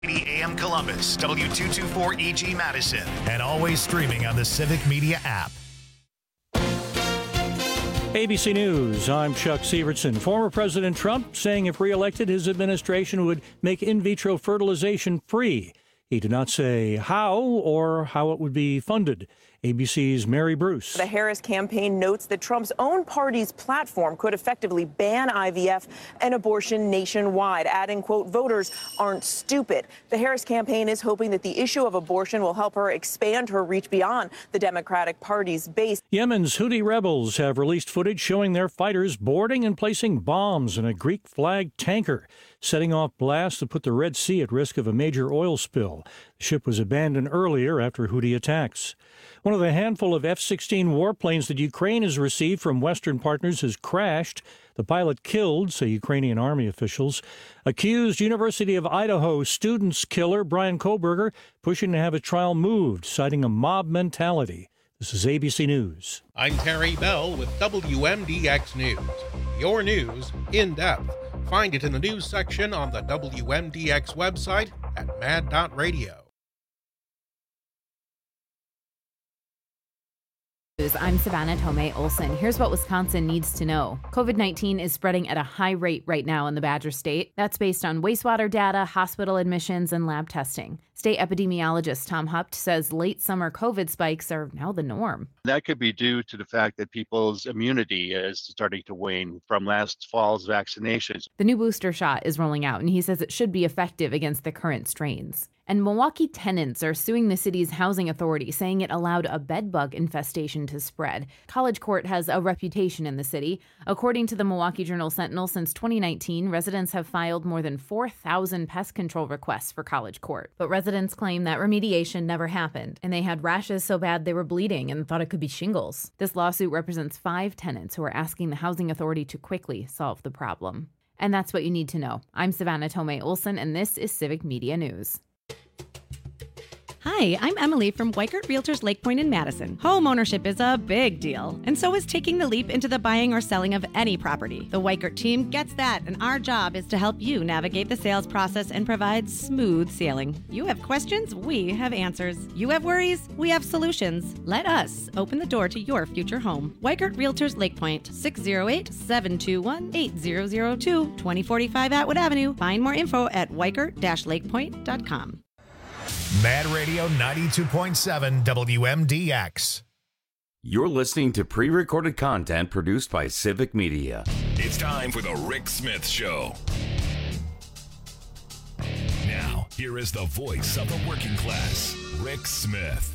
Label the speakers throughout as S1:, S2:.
S1: AM Columbus, W224EG Madison, and always streaming on the Civic Media app.
S2: ABC News, I'm Chuck Sievertson. Former President Trump saying if reelected, his administration would make in vitro fertilization free. He did not say how or how it would be funded. ABC's Mary Bruce.
S3: The Harris campaign notes that Trump's own party's platform could effectively ban IVF and abortion nationwide, adding, quote, voters aren't stupid. The Harris campaign is hoping that the issue of abortion will help her expand her reach beyond the Democratic Party's base.
S2: Yemen's Houthi rebels have released footage showing their fighters boarding and placing bombs in a Greek-flagged tanker, setting off blasts to put the Red Sea at risk of a major oil spill. The ship was abandoned earlier after Houthi attacks. One of the handful of F-16 warplanes that Ukraine has received from Western partners has crashed. The pilot killed, say Ukrainian army officials. Accused University of Idaho students killer Brian Kohberger pushing to have his trial moved, citing a mob mentality. This is ABC News.
S4: I'm Terry Bell with WMDX News. Your news in depth. Find it in the news section on the WMDX website at mad.radio.
S5: I'm Savannah Tomei Olson. Here's what Wisconsin needs to know. COVID-19 is spreading at a high rate right now in the Badger State. That's based on wastewater data, hospital admissions, and lab testing. State epidemiologist Tom Hupt says late summer COVID spikes are now the norm.
S6: That could be due to the fact that people's immunity is starting to wane from last fall's vaccinations.
S5: The new booster shot is rolling out, and he says it should be effective against the current strains. And Milwaukee tenants are suing the city's housing authority, saying it allowed a bedbug infestation to spread. College Court has a reputation in the city. According to the Milwaukee Journal-Sentinel, since 2019, residents have filed more than 4,000 pest control requests for College Court. But residents claim that remediation never happened, and they had rashes so bad they were bleeding and thought it could be shingles. This lawsuit represents 5 tenants who are asking the housing authority to quickly solve the problem. And that's what you need to know. I'm Savannah Tomei Olson, and this is Civic Media News.
S7: Hi, I'm Emily from Weikert Realtors Lake Point in Madison. Home ownership is a big deal, and so is taking the leap into the buying or selling of any property. The Weikert team gets that, and our job is to help you navigate the sales process and provide smooth sailing. You have questions, we have answers. You have worries, we have solutions. Let us open the door to your future home. Weikert Realtors Lake Point, 608-721-8002, 2045 Atwood Avenue. Find more info at weikert-lakepoint.com.
S1: Mad Radio 92.7 WMDX.
S8: You're listening to pre-recorded content produced by Civic Media.
S9: It's time for the Rick Smith Show. Now, here is the voice of the working class, Rick Smith.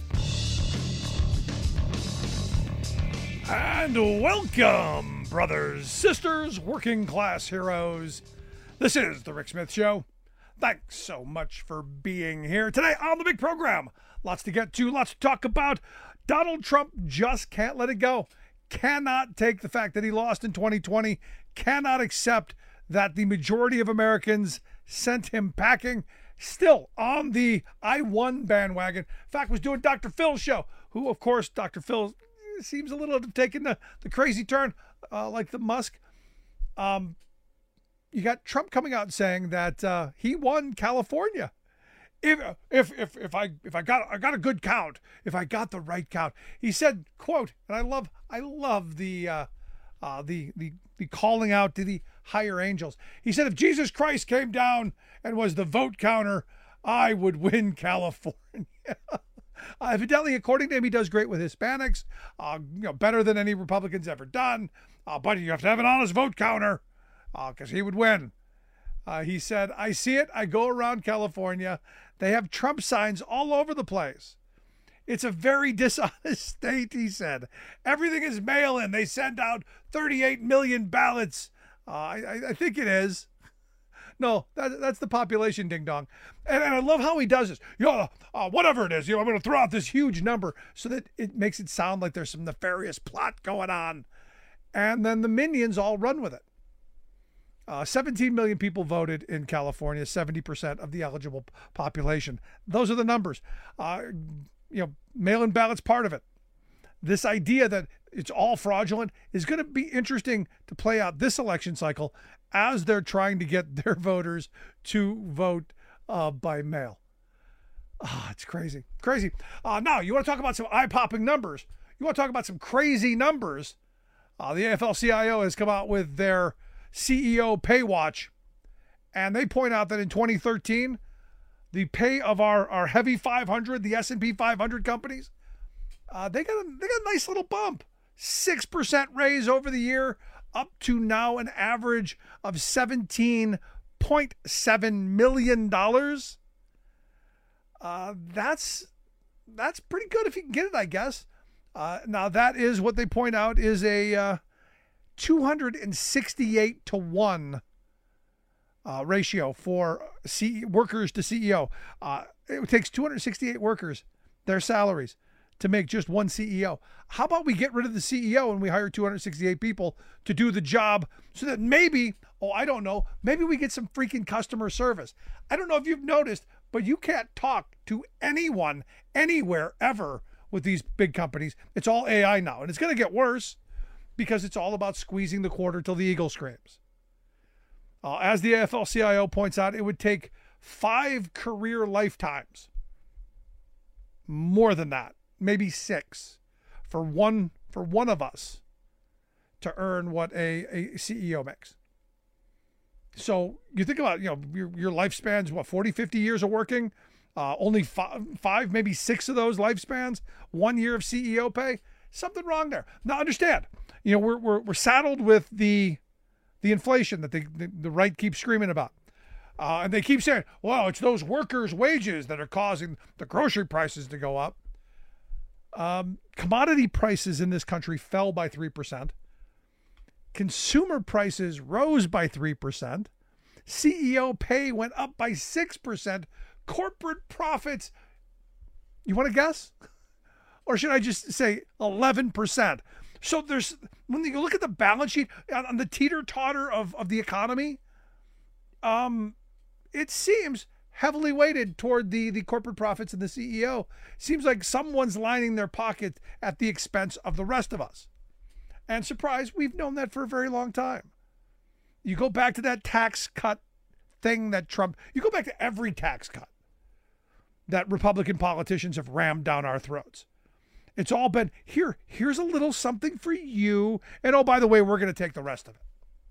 S10: And welcome, brothers, sisters, working class heroes. This is the Rick Smith Show. Thanks so much for being here today on the big program. Lots to get to, lots to talk about. Donald Trump just can't let it go. Cannot take the fact that he lost in 2020. Cannot accept that the majority of Americans sent him packing. Still on the I won bandwagon. In fact, was doing Dr. Phil's show, who, of course, Dr. Phil seems a little to have taken the crazy turn, like the Musk. You got Trump coming out saying that he won California. If I got a good count, if I got the right count, he said, quote, and I love the calling out to the higher angels. He said, if Jesus Christ came down and was the vote counter, I would win California. Evidently, according to him, he does great with Hispanics, better than any Republican's ever done. But you have to have an honest vote counter. Because he would win. He said, I see it. I go around California. They have Trump signs all over the place. It's a very dishonest state, he said. Everything is mail-in. They send out 38 million ballots. I think it is. No, that's the population ding-dong. And I love how he does this. Whatever it is, I'm going to throw out this huge number so that it makes it sound like there's some nefarious plot going on. And then the minions all run with it. 17 million people voted in California, 70% of the eligible population. Those are the numbers. Mail-in ballots part of it. This idea that it's all fraudulent is going to be interesting to play out this election cycle as they're trying to get their voters to vote by mail. It's crazy. Crazy. Now, you want to talk about some eye-popping numbers? You want to talk about some crazy numbers? The AFL-CIO has come out with their CEO pay watch, and they point out that in 2013, the pay of our heavy 500, the S&P 500 companies, they got a nice little bump. 6% raise over the year, up to now an average of $17.7 million. That's pretty good if you can get it, I guess. Now that is what they point out is a 268 to 1 ratio for workers to CEO. It takes 268 workers, their salaries, to make just one CEO. How about we get rid of the CEO and we hire 268 people to do the job so that maybe, I don't know, maybe we get some freaking customer service. I don't know if you've noticed, but you can't talk to anyone, anywhere, ever with these big companies. It's all AI now, and it's going to get worse because it's all about squeezing the quarter till the eagle screams. As the AFL-CIO points out, it would take 5 career lifetimes, more than that, maybe 6, for one of us to earn what a CEO makes. So you think about, your lifespan's, 40, 50 years of working, only 5, maybe 6 of those lifespans, 1 year of CEO pay, something wrong there. Now understand, we're saddled with the inflation that the right keeps screaming about. And they keep saying, well, it's those workers' wages that are causing the grocery prices to go up. Commodity prices in this country fell by 3%. Consumer prices rose by 3%. CEO pay went up by 6%. Corporate profits, you want to guess? Or should I just say 11%? So when you look at the balance sheet on the teeter-totter of the economy, it seems heavily weighted toward the corporate profits and the CEO. Seems like someone's lining their pocket at the expense of the rest of us. And surprise, we've known that for a very long time. You go back to that tax cut thing that you go back to every tax cut that Republican politicians have rammed down our throats. It's all been, here's a little something for you. And by the way, we're going to take the rest of it.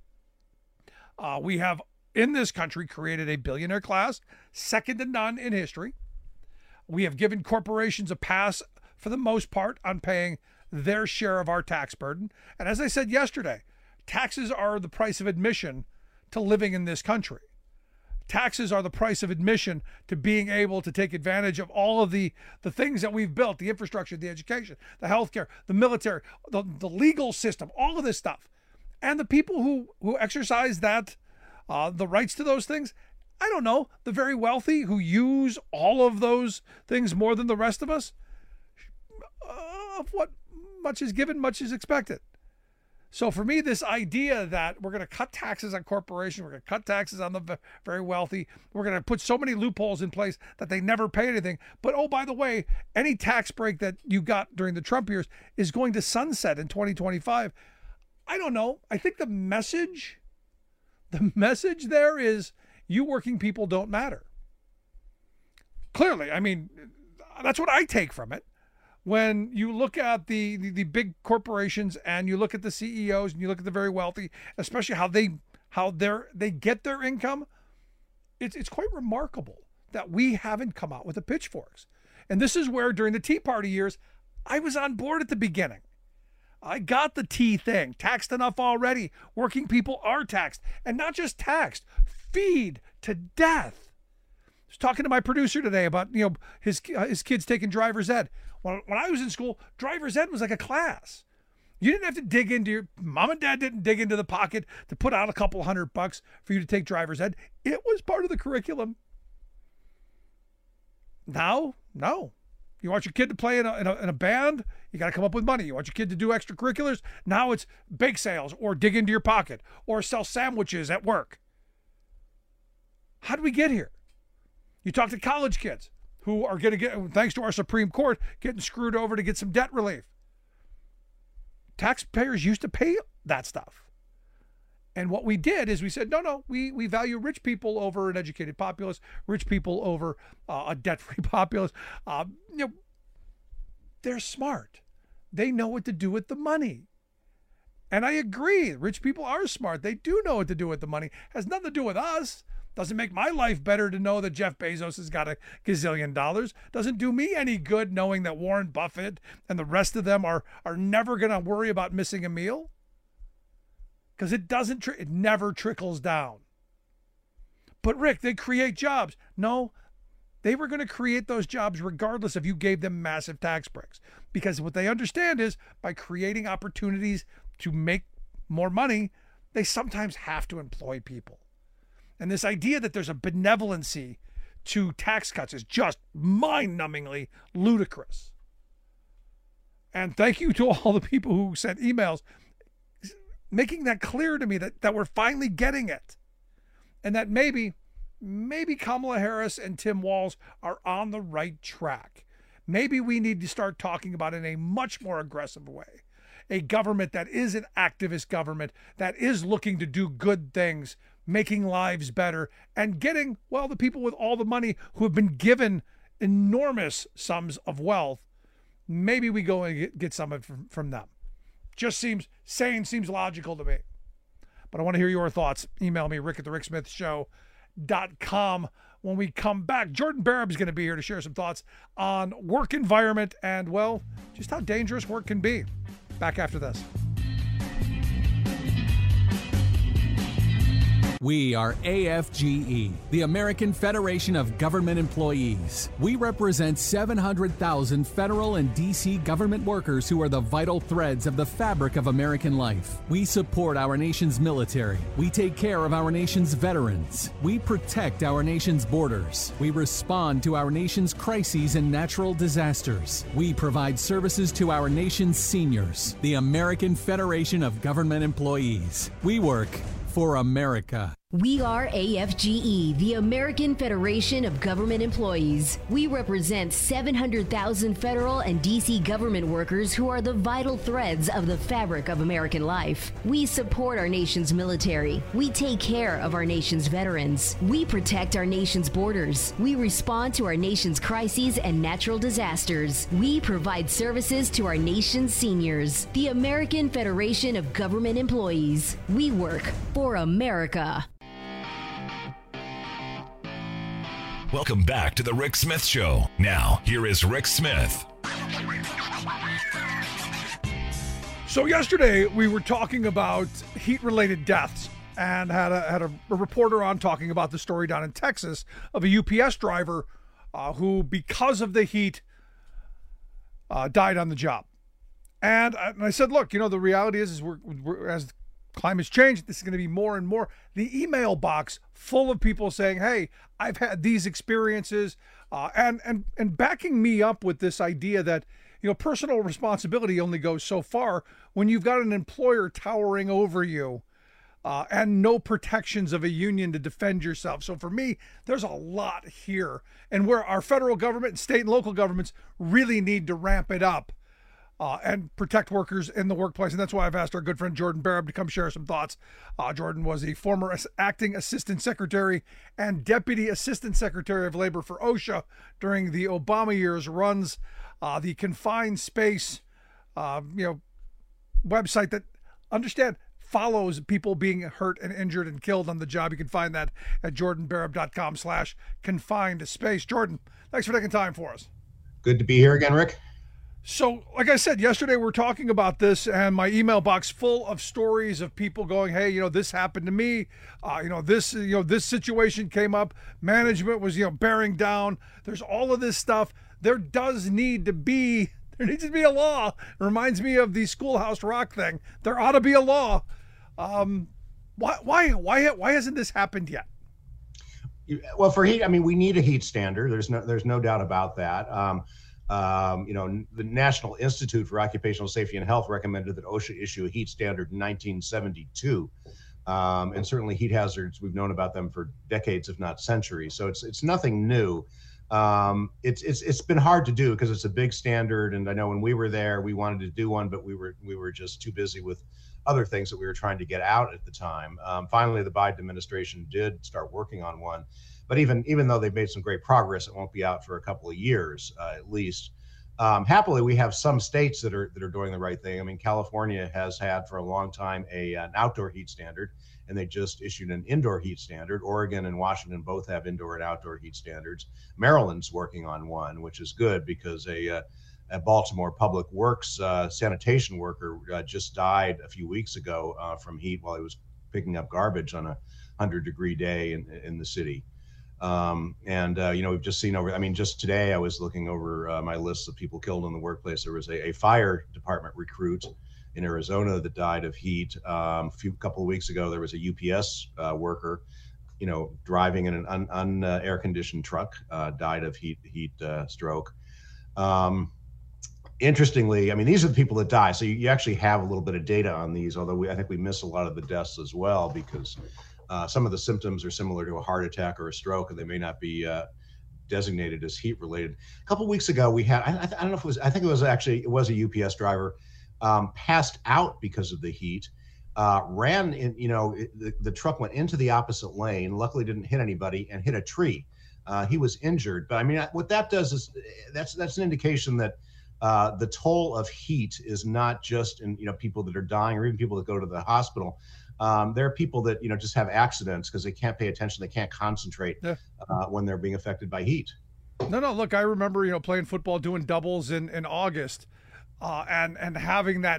S10: We have, in this country, created a billionaire class, second to none in history. We have given corporations a pass, for the most part, on paying their share of our tax burden. And as I said yesterday, taxes are the price of admission to living in this country. Taxes are the price of admission to being able to take advantage of all of the things that we've built, the infrastructure, the education, the healthcare, the military, the legal system, all of this stuff. And the people who exercise that, the rights to those things, I don't know, the very wealthy who use all of those things more than the rest of us, of what much is given, much is expected. So for me, this idea that we're going to cut taxes on corporations, we're going to cut taxes on the very wealthy, we're going to put so many loopholes in place that they never pay anything. But by the way, any tax break that you got during the Trump years is going to sunset in 2025. I don't know. I think the message there is you working people don't matter. Clearly, I mean, that's what I take from it. When you look at the big corporations and you look at the CEOs and you look at the very wealthy, especially how they get their income, it's quite remarkable that we haven't come out with the pitchforks. And this is where during the Tea Party years, I was on board at the beginning. I got the tea thing, taxed enough already. Working people are taxed, and not just taxed, feed to death. I was talking to my producer today about his kids taking driver's ed. When I was in school, driver's ed was like a class. You didn't have to dig into mom and dad didn't dig into the pocket to put out a couple $100 for you to take driver's ed. It was part of the curriculum. Now, no. You want your kid to play in a band? You got to come up with money. You want your kid to do extracurriculars? Now it's bake sales or dig into your pocket or sell sandwiches at work. How did we get here? You talk to college kids who are going to get, thanks to our Supreme Court, getting screwed over to get some debt relief. Taxpayers used to pay that stuff. And what we did is we said, no, we value rich people over an educated populace, rich people over a debt-free populace. They're smart. They know what to do with the money. And I agree. Rich people are smart. They do know what to do with the money. It has nothing to do with us. Doesn't make my life better to know that Jeff Bezos has got $1 gazillion. Doesn't do me any good knowing that Warren Buffett and the rest of them are never going to worry about missing a meal. Because it never trickles down. But Rick, they create jobs. No, they were going to create those jobs regardless if you gave them massive tax breaks. Because what they understand is by creating opportunities to make more money, they sometimes have to employ people. And this idea that there's a benevolency to tax cuts is just mind-numbingly ludicrous. And thank you to all the people who sent emails making that clear to me that we're finally getting it. And that maybe Kamala Harris and Tim Walz are on the right track. Maybe we need to start talking about it in a much more aggressive way. A government that is an activist government, that is looking to do good things, making lives better, and getting, well, the people with all the money who have been given enormous sums of wealth, maybe we go and get some of it from them. Just seems logical to me. But I want to hear your thoughts. Email me, rick@thericksmithshow.com. When we come back, Jordan Barab is going to be here to share some thoughts on work environment and, well, just how dangerous work can be. Back after this.
S11: We are AFGE, the American Federation of Government Employees. We represent 700,000 federal and D.C. government workers who are the vital threads of the fabric of American life. We support our nation's military. We take care of our nation's veterans. We protect our nation's borders. We respond to our nation's crises and natural disasters. We provide services to our nation's seniors. The American Federation of Government Employees. We work for America.
S12: We are AFGE, the American Federation of Government Employees. We represent 700,000 federal and D.C. government workers who are the vital threads of the fabric of American life. We support our nation's military. We take care of our nation's veterans. We protect our nation's borders. We respond to our nation's crises and natural disasters. We provide services to our nation's seniors. The American Federation of Government Employees. We work for America.
S9: Welcome back to the Rick Smith Show. Now, here is Rick Smith.
S10: So yesterday we were talking about heat-related deaths and had a reporter on talking about the story down in Texas of a UPS driver who, because of the heat, died on the job. And I said, look, the reality is we're as climate's changed, this is going to be more and more. The email box full of people saying, hey, I've had these experiences, and backing me up with this idea that, personal responsibility only goes so far when you've got an employer towering over you and no protections of a union to defend yourself. So for me, there's a lot here, and where our federal government and state and local governments really need to ramp it up. And protect workers in the workplace. And that's why I've asked our good friend Jordan Barab to come share some thoughts. Jordan was the former acting assistant secretary and deputy assistant secretary of labor for OSHA during the Obama years, runs the Confined Space, website that, understand, follows people being hurt and injured and killed on the job. You can find that at jordanbarab.com/confined space. Jordan, thanks for taking time for us.
S13: Good to be here again, Rick.
S10: So, like I said, yesterday we were talking about this, and my email box full of stories of people going, hey, this happened to me. This situation came up. Management was, bearing down. There's all of this stuff. There needs to be a law. It reminds me of the Schoolhouse Rock thing. There ought to be a law. Why hasn't this happened yet?
S13: Well, for heat, we need a heat standard. There's no doubt about that. The National Institute for Occupational Safety and Health recommended that OSHA issue a heat standard in 1972. And certainly heat hazards, we've known about them for decades, if not centuries. So it's nothing new. It's been hard to do because it's a big standard. And I know when we were there, we wanted to do one, but we were just too busy with other things that we were trying to get out at the time. Finally, the Biden administration did start working on one, but even though they've made some great progress, it won't be out for a couple of years at least. Happily, we have some states that are doing the right thing. I mean, California has had for a long time an outdoor heat standard, and they just issued an indoor heat standard. Oregon and Washington both have indoor and outdoor heat standards. Maryland's working on one, which is good because a Baltimore Public Works sanitation worker just died a few weeks ago from heat while he was picking up garbage on a 100-degree day in the city. We've just seen just today I was looking over my list of people killed in the workplace. There was a fire department recruit in Arizona that died of heat. Couple of weeks ago, there was a UPS worker, driving in an air-conditioned truck, died of heat stroke. Interestingly, I mean, these are the people that die. So you actually have a little bit of data on these, although I think we miss a lot of the deaths as well because some of the symptoms are similar to a heart attack or a stroke, and they may not be designated as heat related. A couple of weeks ago, we had, I don't know if it was, I think it was a UPS driver, passed out because of the heat, ran in, the truck went into the opposite lane, luckily didn't hit anybody, and hit a tree. He was injured. But I mean, what that does is that's an indication that the toll of heat is not just in, people that are dying or even people that go to the hospital. There are people that, just have accidents because they can't pay attention. They can't concentrate when they're being affected by heat.
S10: No, look, I remember, playing football, doing doubles in August, and having that,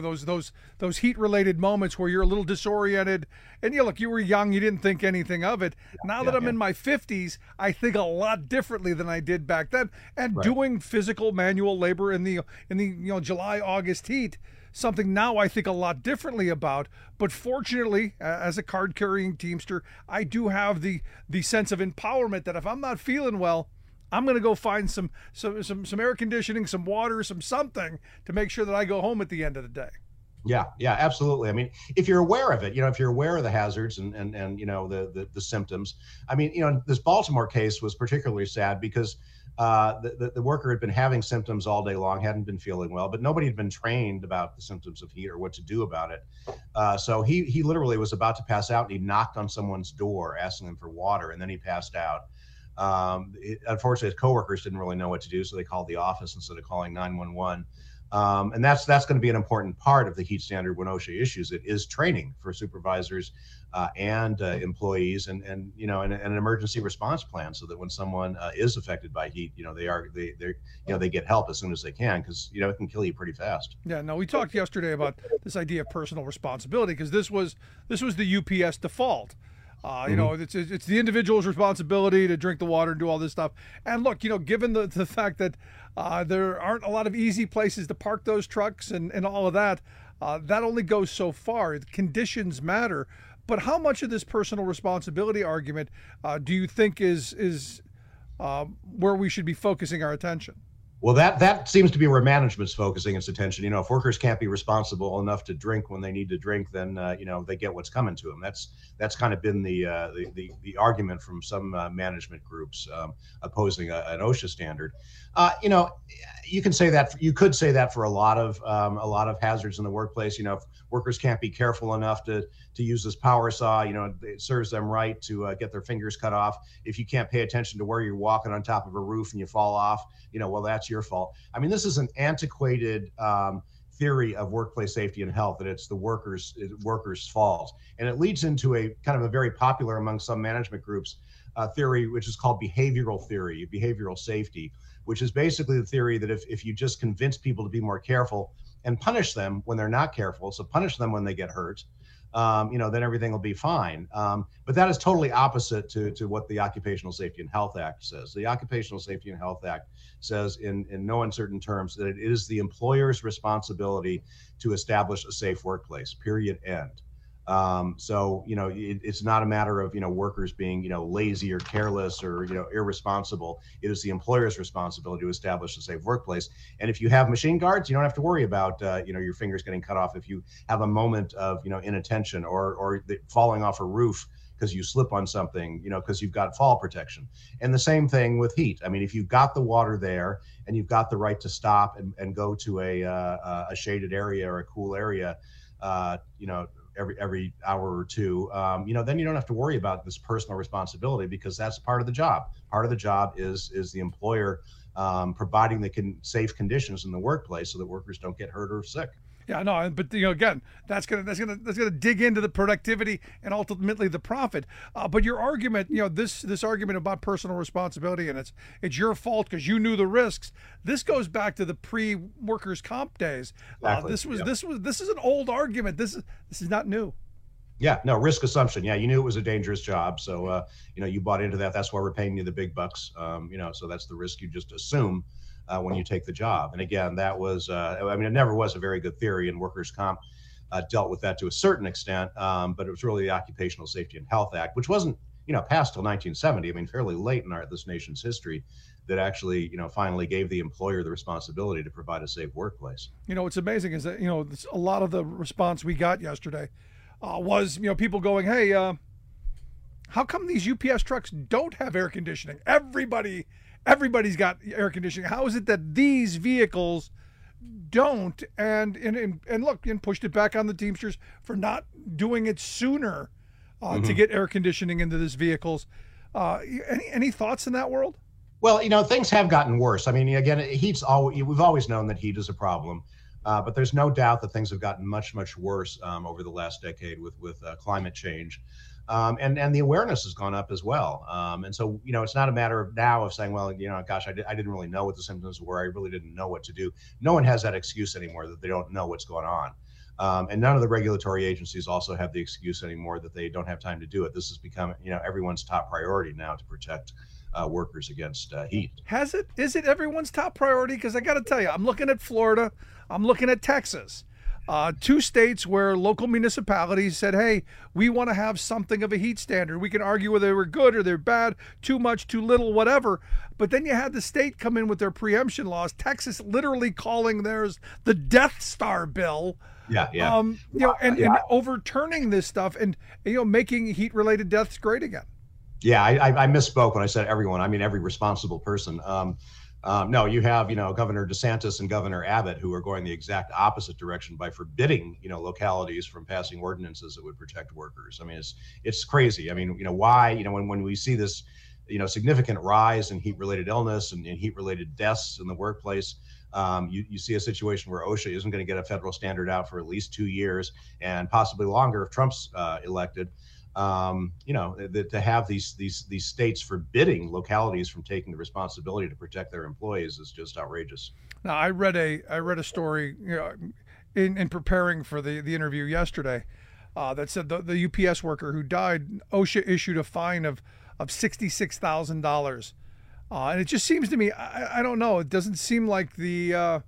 S10: those heat related moments where you're a little disoriented and look, you were young, you didn't think anything of it. Now that I'm in my 50s, I think a lot differently than I did back then. And doing physical manual labor in the July, August heat, something now I think a lot differently about. But fortunately, as a card-carrying Teamster, I do have the sense of empowerment that if I'm not feeling well, I'm going to go find some air conditioning, some water, something to make sure that I go home at the end of the day.
S13: Yeah, absolutely. I mean, if you're aware of it, if you're aware of the hazards and the symptoms, I mean, this Baltimore case was particularly sad because the worker had been having symptoms all day long, hadn't been feeling well, but nobody had been trained about the symptoms of heat or what to do about it. So he literally was about to pass out, and he knocked on someone's door asking them for water, and then he passed out. Unfortunately, his coworkers didn't really know what to do, so they called the office instead of calling 911. And that's going to be an important part of the heat standard when OSHA issues it, is training for supervisors and employees, and an emergency response plan, so that when someone is affected by heat, they get help as soon as they can, because it can kill you pretty fast.
S10: Yeah, no, we talked yesterday about this idea of personal responsibility, because this was the UPS default. It's the individual's responsibility to drink the water and do all this stuff. And look, given the fact that there aren't a lot of easy places to park those trucks and all of that, that only goes so far. Conditions matter. But how much of this personal responsibility argument do you think is where we should be focusing our attention?
S13: Well, that seems to be where management's focusing its attention. If workers can't be responsible enough to drink when they need to drink, then they get what's coming to them. That's kind of been the argument from some management groups opposing an OSHA standard. You can say that. You could say that for a lot of hazards in the workplace. If workers can't be careful enough to use this power saw, it serves them right to get their fingers cut off. If you can't pay attention to where you're walking on top of a roof and you fall off, well, that's your fault. I mean, this is an antiquated theory of workplace safety and health, that it's the workers' fault, and it leads into a kind of a very popular among some management groups theory, which is called behavioral theory, behavioral safety, which is basically the theory that if you just convince people to be more careful and punish them when they're not careful, so punish them when they get hurt, then everything will be fine. But that is totally opposite to what the Occupational Safety and Health Act says. The Occupational Safety and Health Act says in no uncertain terms that it is the employer's responsibility to establish a safe workplace, period, end. It's not a matter of, workers being, lazy or careless or, irresponsible. It is the employer's responsibility to establish a safe workplace. And if you have machine guards, you don't have to worry about, your fingers getting cut off if you have a moment of, inattention or falling off a roof because you slip on something, because you've got fall protection. And the same thing with heat. I mean, if you've got the water there and you've got the right to stop and go to a shaded area or a cool area, every hour or two, then you don't have to worry about this personal responsibility, because that's part of the job. Part of the job is the employer providing the safe conditions in the workplace so that workers don't get hurt or sick.
S10: Yeah, no, but again, that's gonna dig into the productivity and ultimately the profit. But your argument, this argument about personal responsibility and it's your fault because you knew the risks. This goes back to the pre-workers' comp days.
S13: Exactly.
S10: This is an old argument. This is not new.
S13: Yeah, no, risk assumption. Yeah, you knew it was a dangerous job, so you bought into that. That's why we're paying you the big bucks. So that's the risk you just assume when you take the job. And again, that was, it never was a very good theory, and workers' comp dealt with that to a certain extent. But it was really the Occupational Safety and Health Act, which wasn't, passed till 1970. Fairly late in this nation's history, that actually, finally gave the employer the responsibility to provide a safe workplace.
S10: What's amazing is that, a lot of the response we got yesterday was, people going, hey, how come these UPS trucks don't have air conditioning? Everybody's got air conditioning. How is it that these vehicles don't? And look, and pushed it back on the Teamsters for not doing it sooner to get air conditioning into these vehicles. Any thoughts in that world?
S13: Well, things have gotten worse. Again, we've always known that heat is a problem. But there's no doubt that things have gotten much, much worse over the last decade with climate change. And the awareness has gone up as well. And so, it's not a matter of now of saying, well, gosh, I didn't really know what the symptoms were. I really didn't know what to do. No one has that excuse anymore that they don't know what's going on. And none of the regulatory agencies also have the excuse anymore that they don't have time to do it. This has become, everyone's top priority now to protect workers against heat.
S10: Is it everyone's top priority? Because I got to tell you, I'm looking at Florida, I'm looking at Texas, two states where local municipalities said, hey, we want to have something of a heat standard. We can argue whether they were good or they're bad, too much, too little, whatever. But then you had the state come in with their preemption laws, Texas literally calling theirs the Death Star bill.
S13: Yeah.
S10: And overturning this stuff and, making heat-related deaths great again.
S13: Yeah, I misspoke when I said everyone. Every responsible person. No, you have, Governor DeSantis and Governor Abbott who are going the exact opposite direction by forbidding, localities from passing ordinances that would protect workers. It's crazy. Why, when we see this, significant rise in heat-related illness and heat-related deaths in the workplace, you see a situation where OSHA isn't going to get a federal standard out for at least 2 years and possibly longer if Trump's elected. To have these states forbidding localities from taking the responsibility to protect their employees is just outrageous.
S10: Now, I read a story, in preparing for the interview yesterday, that said the UPS worker who died, OSHA issued a fine of $66,000, and it just seems to me, I don't know, it doesn't seem like the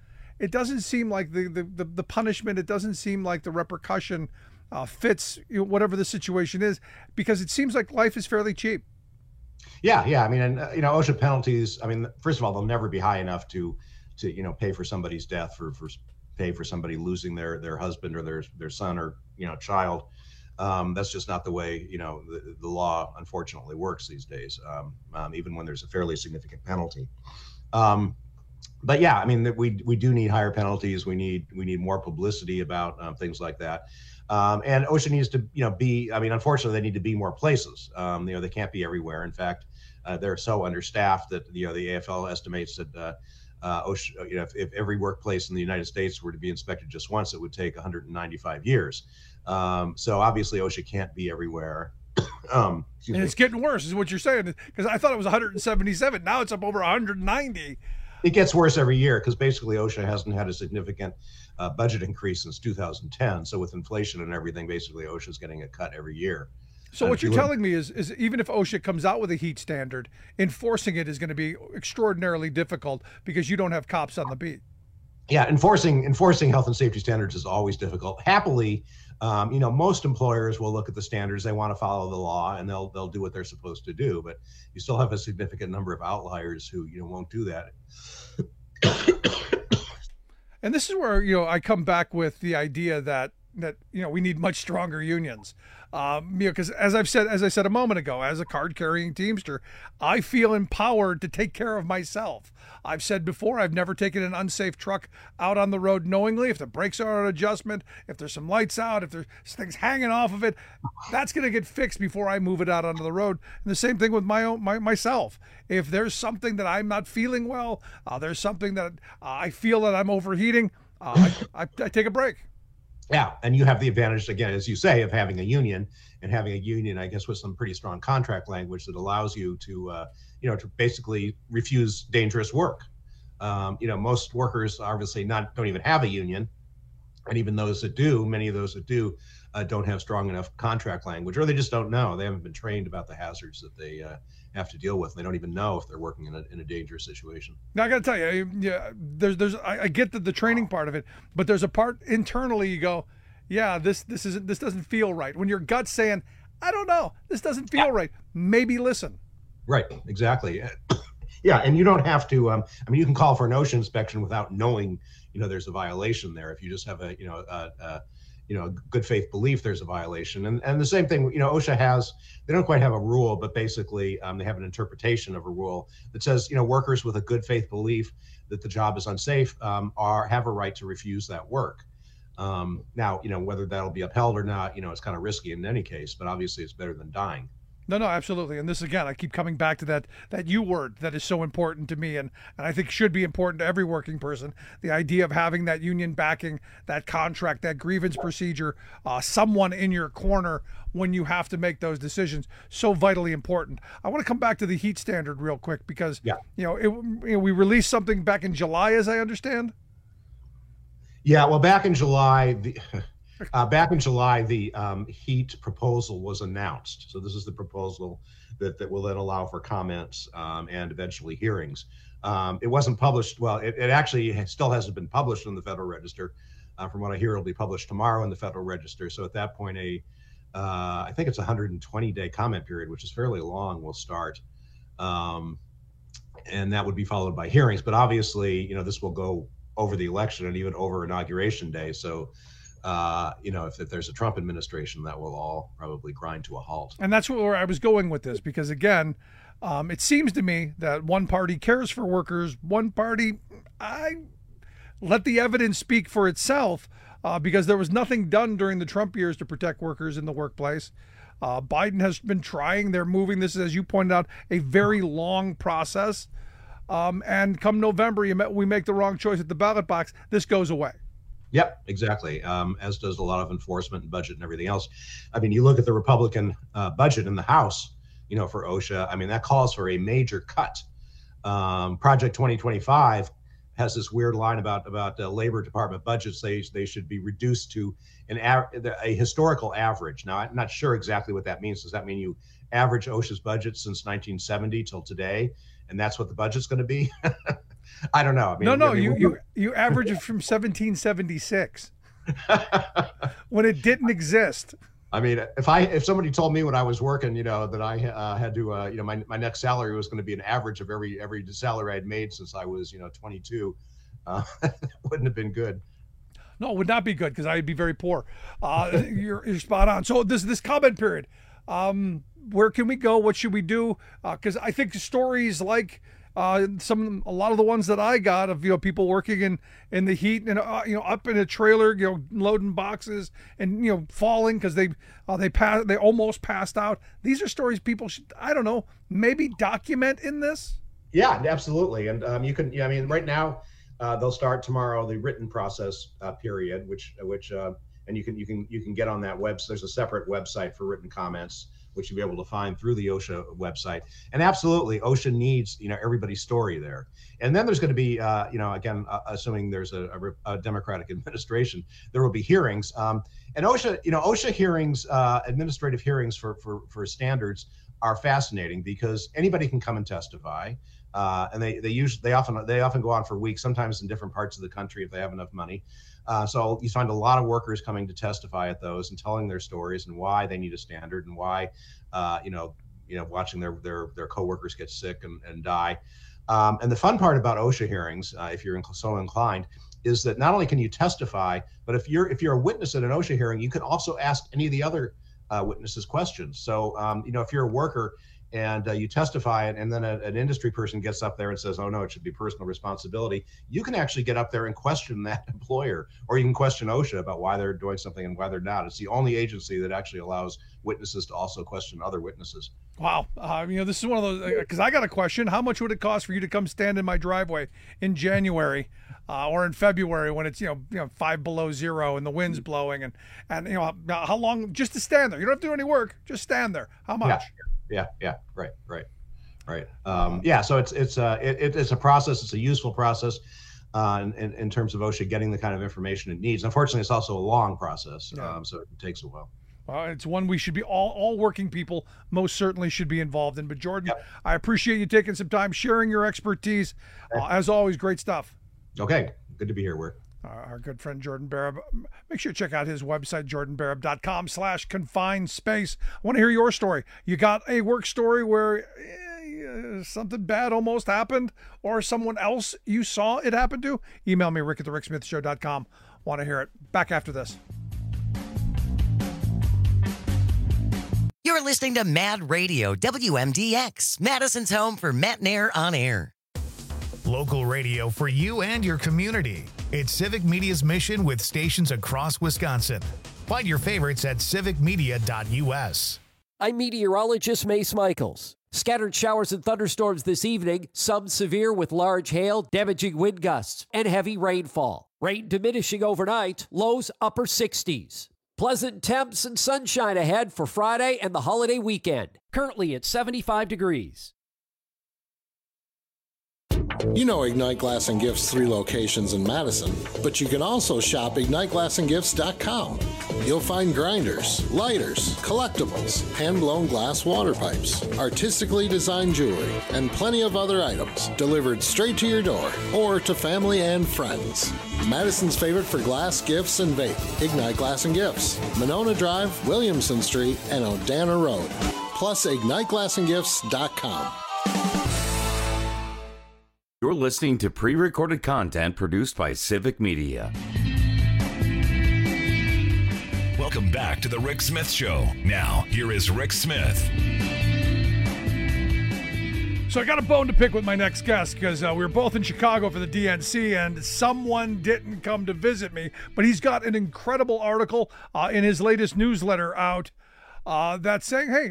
S10: punishment, it doesn't seem like the repercussion fits whatever the situation is, because it seems like life is fairly cheap.
S13: Yeah. And OSHA penalties, first of all, they'll never be high enough to pay for somebody's death, for pay for somebody losing their husband or their son or child. That's just not the way the law unfortunately works these days, even when there's a fairly significant penalty. But yeah, we do need higher penalties. We need more publicity about things like that. And OSHA needs to, be, unfortunately, they need to be more places. They can't be everywhere. In fact, they're so understaffed that, the AFL estimates that OSHA, if every workplace in the United States were to be inspected just once, it would take 195 years. So obviously OSHA can't be everywhere.
S10: And it's getting worse is what you're saying, because I thought it was 177. Now it's up over 190.
S13: It gets worse every year because basically OSHA hasn't had a significant budget increase since 2010. So with inflation and everything, basically OSHA is getting a cut every year.
S10: So what you're telling me is even if OSHA comes out with a heat standard, enforcing it is going to be extraordinarily difficult because you don't have cops on the beat.
S13: Yeah, enforcing health and safety standards is always difficult. Happily, most employers will look at the standards. They want to follow the law, and they'll do what they're supposed to do. But you still have a significant number of outliers who won't do that.
S10: And this is where I come back with the idea that we need much stronger unions. Because as I said a moment ago, as a card-carrying Teamster, I feel empowered to take care of myself. I've said before, I've never taken an unsafe truck out on the road knowingly. If the brakes are on adjustment, if there's some lights out, if there's things hanging off of it, that's going to get fixed before I move it out onto the road. And the same thing with myself. If there's something that I'm not feeling well, there's something that I feel that I'm overheating, I take a break.
S13: Yeah, and you have the advantage, again, as you say, of having a union, and having a union, I guess, with some pretty strong contract language that allows you to, to basically refuse dangerous work. Most workers obviously don't even have a union, and even those that do, many of those that do, don't have strong enough contract language, or they just don't know. They haven't been trained about the hazards that they have to deal with. They don't even know if they're working in a dangerous situation.
S10: Now, I got to tell you, I get the training part of it, but there's a part internally you go, yeah, this doesn't feel right. When your gut's saying, I don't know, this doesn't feel right. Maybe listen. Right, exactly. Yeah, and you don't have to. You can call for an OSHA inspection without knowing, there's a violation there. If you just have a good faith belief there's a violation. And the same thing, OSHA they don't quite have a rule, but basically they have an interpretation of a rule that says, workers with a good faith belief that the job is unsafe have a right to refuse that work. Now, whether that'll be upheld or not, it's kind of risky in any case, but obviously it's better than dying. No, absolutely. And this, again, I keep coming back to that U word that is so important to me and I think should be important to every working person. The idea of having that union backing, that contract, that grievance procedure, someone in your corner when you have to make those decisions, so vitally important. I want to come back to the heat standard real quick because, we released something back in July, as I understand. Yeah, well, back in July, the heat proposal was announced. So this is the proposal that will then allow for comments and eventually hearings. It wasn't published. Well, it actually still hasn't been published in the Federal Register. From what I hear, it'll be published tomorrow in the Federal Register. So at that point, I think it's a 120-day comment period, which is fairly long, will start. And that would be followed by hearings. But obviously, this will go over the election and even over Inauguration Day. So if there's a Trump administration, that will all probably grind to a halt. And that's where I was going with this, because again, it seems to me that one party cares for workers, one party, I let the evidence speak for itself, because there was nothing done during the Trump years to protect workers in the workplace. Biden has been trying. They're moving. This is, as you pointed out, a very long process. And come November, we make the wrong choice at the ballot box, this goes away. Yep, exactly. As does a lot of enforcement and budget and everything else. You look at the Republican budget in the House, for OSHA, that calls for a major cut. Project 2025 has this weird line about Labor Department budgets. They should be reduced to a historical average. Now, I'm not sure exactly what that means. Does that mean you average OSHA's budget since 1970 till today, and that's what the budget's going to be? I don't know. You average it from 1776 when it didn't exist. If somebody told me when I was working, that I had to, my next salary was going to be an average of every salary I'd made since I was, 22, wouldn't have been good. No, it would not be good because I'd be very poor. You're spot on. So this comment period, where can we go? What should we do? Because I think stories like a lot of the ones that I got of people working in the heat and up in a trailer, loading boxes and falling because they almost passed out. These are stories people should, I don't know, maybe document in this. Yeah, absolutely. And you can, right now they'll start tomorrow the written process period, which and you can get on that website. There's a separate website for written comments, which you'll be able to find through the OSHA website. And absolutely, OSHA needs, everybody's story there. And then there's going to be, again, assuming there's a Democratic administration, there will be hearings. And OSHA hearings, administrative hearings for standards are fascinating because anybody can come and testify. And they often go on for weeks, sometimes in different parts of the country if they have enough money. So you find a lot of workers coming to testify at those and telling their stories and why they need a standard and why, watching their coworkers get sick and die. And the fun part about OSHA hearings, if you're so inclined,
S13: is that not only can you testify, but if you're a witness at an OSHA hearing, you can also ask any of the other witnesses questions. So, if you're a worker and you testify and then an industry person gets up there and says, oh no, it should be personal responsibility, you can actually get up there and question that employer, or you can question OSHA about why they're doing something and why they're not. It's the only agency that actually allows witnesses to also question other witnesses.
S10: Wow. This is one of those, because I got a question. How much would it cost for you to come stand in my driveway in January or in February when it's, 5 below zero and the wind's blowing and how long just to stand there? You don't have to do any work. Just stand there. How much?
S13: Yeah. Right. So it's a process. It's a useful process in terms of OSHA getting the kind of information it needs. Unfortunately, it's also a long process, so it takes a while.
S10: It's one we should be all working people most certainly should be involved in. But Jordan, I appreciate you taking some time, sharing your expertise. As always, great stuff.
S13: Okay, good to be here, Wick.
S10: Our good friend Jordan Barab. Make sure to check out his website, jordanbarab.com/confined space. I want to hear your story. You got a work story where something bad almost happened, or someone else you saw it happen to? Email me, rick@thericksmithshow.com. Want to hear it. Back after this.
S14: You're listening to Mad Radio, WMDX, Madison's home for Matt Nair on air.
S1: Local radio for you and your community. It's Civic Media's mission with stations across Wisconsin. Find your favorites at civicmedia.us.
S15: I'm meteorologist Mace Michaels. Scattered showers and thunderstorms this evening, some severe with large hail, damaging wind gusts, and heavy rainfall. Rain diminishing overnight, lows upper 60s. Pleasant temps and sunshine ahead for Friday and the holiday weekend. Currently at 75 degrees.
S16: You know Ignite Glass and Gifts' 3 locations in Madison, but you can also shop IgniteGlassandGifts.com. You'll find grinders, lighters, collectibles, hand-blown glass water pipes, artistically designed jewelry, and plenty of other items delivered straight to your door or to family and friends. Madison's favorite for glass, gifts, and vape. Ignite Glass and Gifts, Monona Drive, Williamson Street, and Odana Road. Plus IgniteGlassandGifts.com.
S8: You're listening to pre-recorded content produced by Civic Media.
S9: Welcome back to the Rick Smith Show. Now, here is Rick Smith.
S10: So I got a bone to pick with my next guest because we were both in Chicago for the DNC and someone didn't come to visit me, but he's got an incredible article in his latest newsletter out that's saying, hey,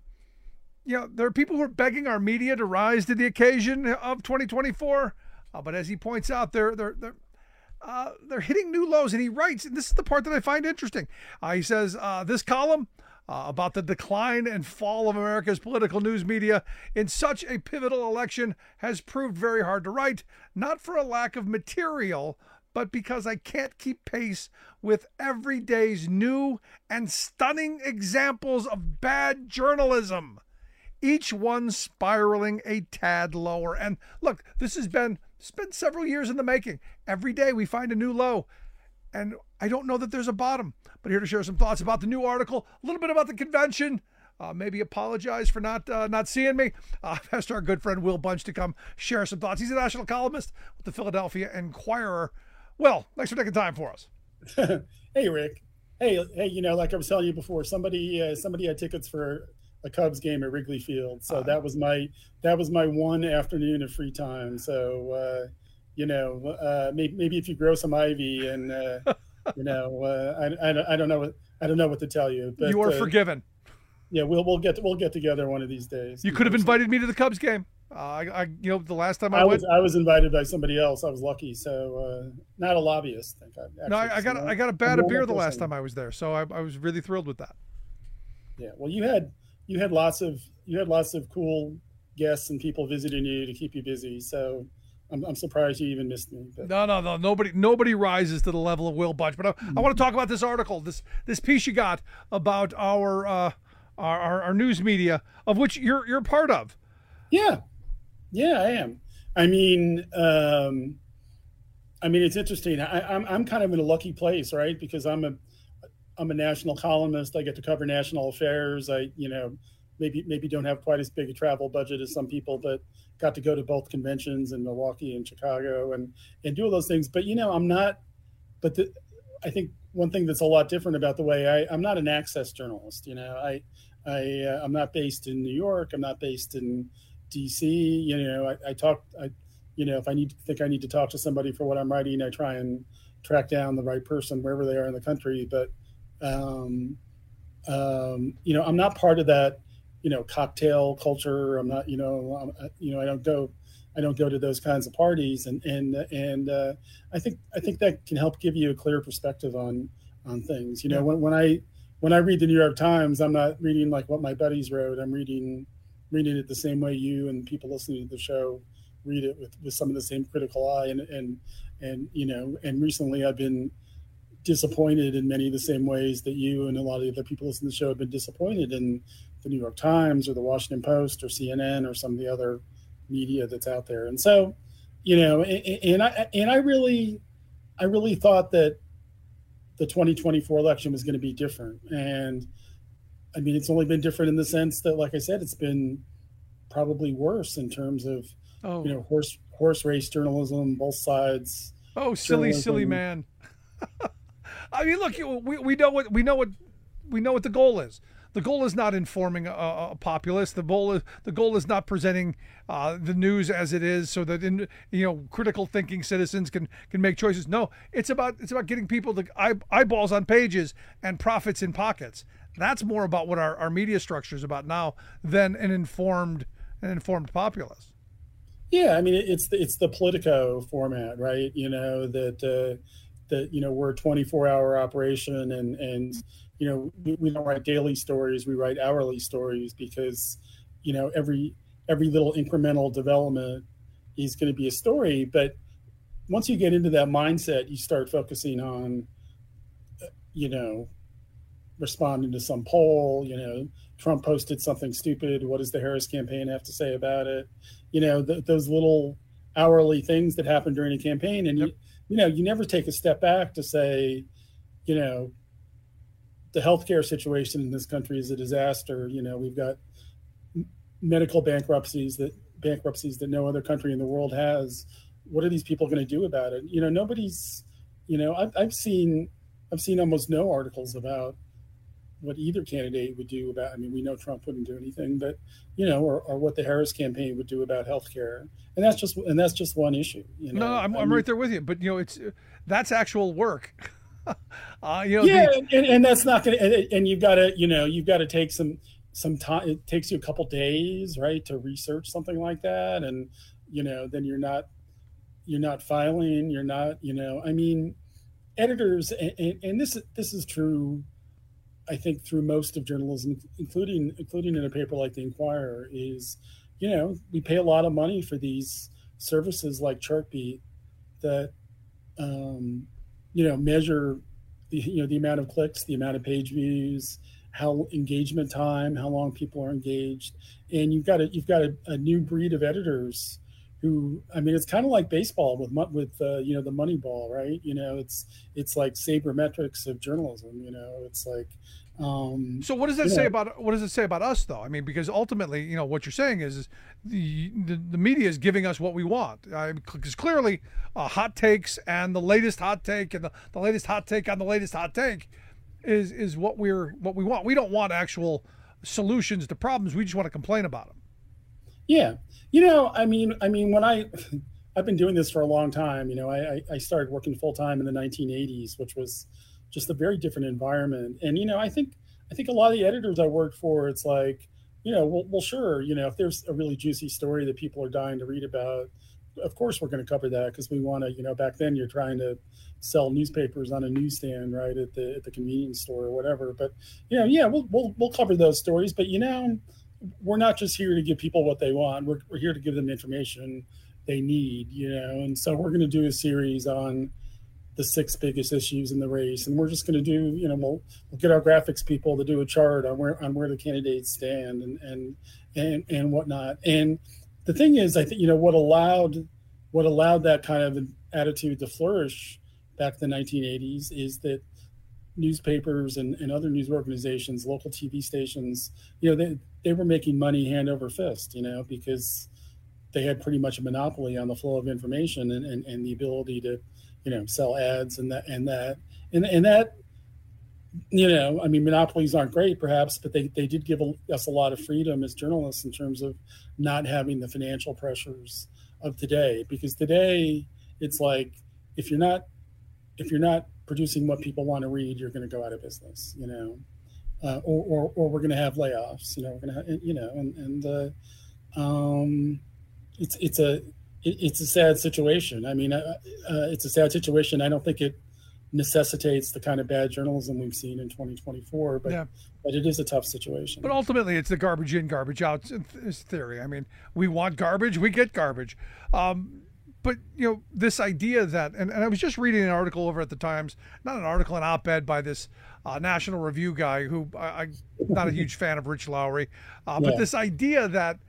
S10: there are people who are begging our media to rise to the occasion of 2024, but as he points out, they're hitting new lows. And he writes, and this is the part that I find interesting. He says this column about the decline and fall of America's political news media in such a pivotal election has proved very hard to write, not for a lack of material, but because I can't keep pace with every day's new and stunning examples of bad journalism, each one spiraling a tad lower. And look, it's been several years in the making. Every day we find a new low, and I don't know that there's a bottom. But here to share some thoughts about the new article, a little bit about the convention, maybe apologize for not seeing me. I've asked our good friend Will Bunch to come share some thoughts. He's a national columnist with the Philadelphia Inquirer. Will, thanks for taking time for us.
S17: Hey, Rick. Hey, like I was telling you before, somebody had tickets for a Cubs game at Wrigley Field. So that was my one afternoon of free time. So, maybe if you grow some ivy and, I don't know what to tell you, but
S10: you are forgiven.
S17: Yeah, we'll get together one of these days.
S10: You could have invited me to the Cubs game. The last time I went,
S17: I was invited by somebody else. I was lucky, so not a lobbyist.
S10: I got a bat of beer the last time I was there, so I was really thrilled with that.
S17: Yeah, well, you had lots of cool guests and people visiting you to keep you busy. So I'm surprised you even missed me. But.
S10: No. Nobody rises to the level of Will Bunch. But I want to talk about this article, this piece you got about our news media, of which you're part of.
S17: Yeah, I am. I mean, it's interesting. I'm kind of in a lucky place, right? Because I'm a national columnist. I get to cover national affairs. I maybe don't have quite as big a travel budget as some people, but got to go to both conventions in Milwaukee and Chicago and do all those things. But, you know, I'm not, but I think one thing that's a lot different about the way I'm not an access journalist. You know, I'm not based in New York. I'm not based in DC. You know, you know, if I need to talk to somebody for what I'm writing, I try and track down the right person wherever they are in the country. But, you know, I'm not part of that, you know, cocktail culture. I'm not, you know, I don't go to those kinds of parties. And I think that can help give you a clear perspective on things. You know, when I read the New York Times, I'm not reading like what my buddies wrote. I'm reading it the same way you and people listening to the show read it, with some of the same critical eye. And you know, and recently I've been disappointed in many of the same ways that you and a lot of the other people listening to the show have been disappointed in the New York Times or the Washington Post or CNN or some of the other media that's out there. And so, you know, and I really thought that the 2024 election was going to be different. And I mean, it's only been different in the sense that, like I said, it's been probably worse in terms of, you know, horse race journalism, both sides.
S10: Oh, silly man. I mean, look, we know what the goal is. The goal is not informing a populace. The goal is not presenting the news as it is, so that you know, critical thinking citizens can make choices. No, it's about getting people to eyeballs on pages and profits in pockets. That's more about what our media structure is about now than an informed populace.
S17: Yeah, I mean, it's the Politico format, right? You know, that you know, we're a 24-hour operation, and you know, we don't write daily stories, we write hourly stories, because, you know, every little incremental development is going to be a story. But once you get into that mindset, you start focusing on, you know, responding to some poll. You know, Trump posted something stupid. What does the Harris campaign have to say about it? You know, those little hourly things that happen during a campaign. And, you know, you never take a step back to say, you know, the healthcare situation in this country is a disaster. You know, we've got medical bankruptcies that no other country in the world has. What are these people going to do about it? You know, nobody's, you know, I've seen almost no articles about what either candidate would do about, I mean, we know Trump wouldn't do anything, but, you know, or what the Harris campaign would do about healthcare. And that's just one issue. You know?
S10: No, I'm right there with you, but, you know, that's actual work. You know,
S17: yeah, and that's not going to, and you've got to take some time. It takes you a couple days, right, to research something like that. And, you know, then you're not filing, you're not, you know, I mean, editors, and this is true, I think, through most of journalism, including in a paper like the Inquirer, is, you know, we pay a lot of money for these services like Chartbeat that, you know, measure the amount of clicks, the amount of page views, how engagement time, how long people are engaged. And you've got a new breed of editors who, I mean, it's kind of like baseball with you know, the Moneyball, right? You know, it's like sabermetrics of journalism. You know, it's like.
S10: So what does that say about us, though? I mean, because ultimately, you know, what you're saying is the media is giving us what we want. Because clearly, hot takes and the latest hot take and the latest hot take on the latest hot take is what we want. We don't want actual solutions to problems. We just want to complain about them.
S17: Yeah, you know, I mean, when I've been doing this for a long time. You know, I started working full time in the 1980s, which was just a very different environment. And, you know, I think a lot of the editors I worked for, it's like, you know, well, sure, you know, if there's a really juicy story that people are dying to read about, of course we're going to cover that, because we want to, you know, back then you're trying to sell newspapers on a newsstand, right, at the convenience store or whatever. But, you know, yeah, we'll cover those stories. But, you know, we're not just here to give people what they want. We're here to give them information they need, you know. And so we're going to do a series on the 6 biggest issues in the race, and we're just going to do, you know, we'll get our graphics people to do a chart on where the candidates stand and whatnot. And the thing is, I think, you know, what allowed that kind of attitude to flourish back in the 1980s is that newspapers and other news organizations, local TV stations, you know, they were making money hand over fist, you know, because they had pretty much a monopoly on the flow of information and the ability to, sell ads and that, I mean, monopolies aren't great perhaps, but they did give us a lot of freedom as journalists in terms of not having the financial pressures of today, because today it's like, if you're not producing what people want to read, you're going to go out of business, or we're going to have layoffs, we're going to have, it's a sad situation. I mean, it's a sad situation. I don't think it necessitates the kind of bad journalism we've seen in 2024, but it is a tough situation.
S10: But ultimately, it's the garbage in, garbage out theory. I mean, we want garbage, we get garbage. But, this idea that, and I was just reading an article over at the Times, not an article, an op-ed by this National Review guy who I'm not a huge fan of, Rich Lowry, but this idea that,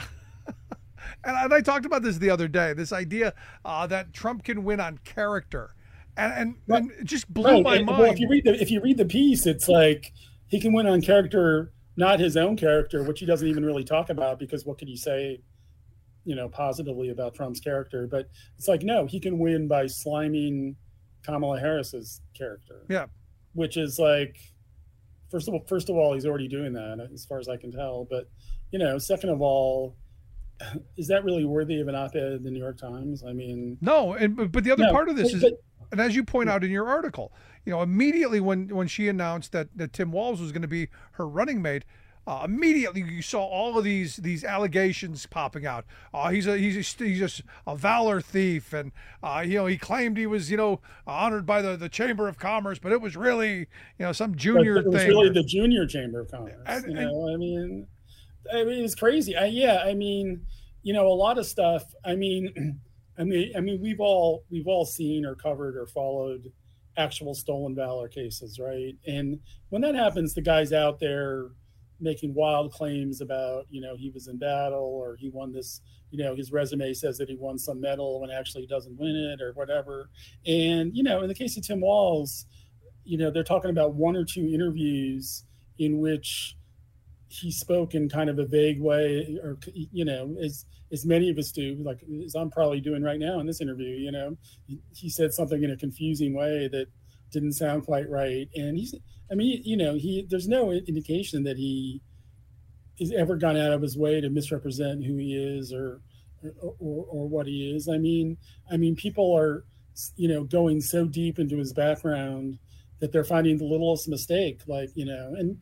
S10: and I talked about this the other day, this idea that Trump can win on character. And it just blew my mind.
S17: Well, if you read the piece, it's like he can win on character, not his own character, which he doesn't even really talk about, because what could he say, positively about Trump's character? But it's like, no, he can win by sliming Kamala Harris's character.
S10: Yeah,
S17: which is like, first of all, he's already doing that as far as I can tell. But second of all, is that really worthy of an op-ed in the New York Times? I mean,
S10: no. But the other part of this is. And as you point out in your article, immediately when she announced that Tim Walz was going to be her running mate, immediately you saw all of these allegations popping out. He's just a valor thief, and he claimed he was honored by the Chamber of Commerce, but it was really some junior thing.
S17: It was really the junior Chamber of Commerce. I mean, it's crazy. A lot of stuff. I mean, we've all seen or covered or followed actual stolen valor cases, right? And when that happens, the guy's out there making wild claims about, he was in battle, or he won this, his resume says that he won some medal when actually he doesn't win it, or whatever. And, in the case of Tim Walz, they're talking about one or two interviews in which he spoke in kind of a vague way, or, as many of us do, like as I'm probably doing right now in this interview, he said something in a confusing way that didn't sound quite right. And there's no indication that he has ever gone out of his way to misrepresent who he is or what he is. I mean, people are, going so deep into his background that they're finding the littlest mistake, and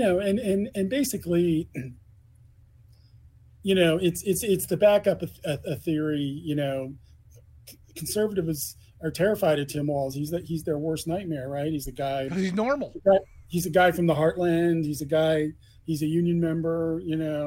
S17: basically, it's the backup a theory. Conservatives are terrified of Tim Walz. He's their worst nightmare, right? He's a guy.
S10: He's normal.
S17: He's a guy from the heartland. He's a union member.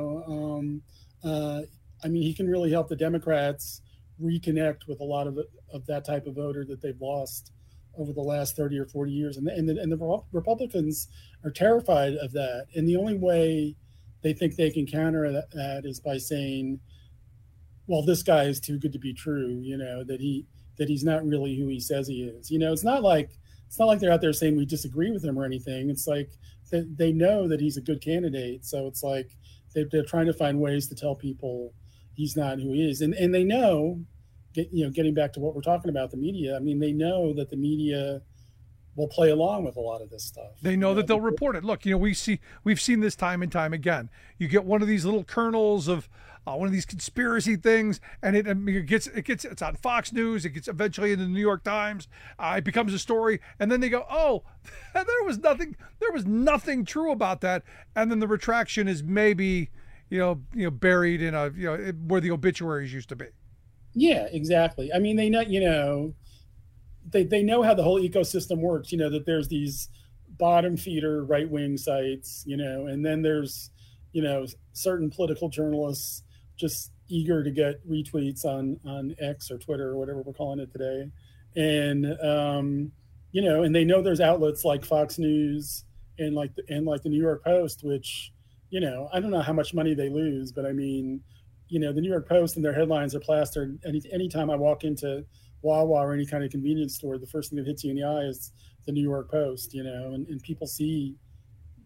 S17: He can really help the Democrats reconnect with a lot of that type of voter that they've lost over the last 30 or 40 years. And the Republicans are terrified of that. And the only way they think they can counter that is by saying, well, this guy is too good to be true, that he's not really who he says he is. It's not like they're out there saying we disagree with him or anything. It's like they know that he's a good candidate. So it's like they're trying to find ways to tell people he's not who he is. And they know, getting back to what we're talking about, the media, they know that the media will play along with a lot of this stuff.
S10: They know that they'll report it. Look, we've seen this time and time again. You get one of these little kernels of one of these conspiracy things, and it's on Fox News. It gets eventually in the New York Times. It becomes a story, and then they go, "Oh, there was nothing true about that." And then the retraction is maybe, buried in where the obituaries used to be.
S17: Yeah, exactly. They know, they know how the whole ecosystem works. That there's these bottom feeder right-wing sites, and then there's, certain political journalists just eager to get retweets on X or Twitter or whatever we're calling it today. And, and they know there's outlets like Fox News and like the New York Post, which, I don't know how much money they lose, but the New York Post and their headlines are plastered. Anytime I walk into Wawa or any kind of convenience store, the first thing that hits you in the eye is the New York Post, and people see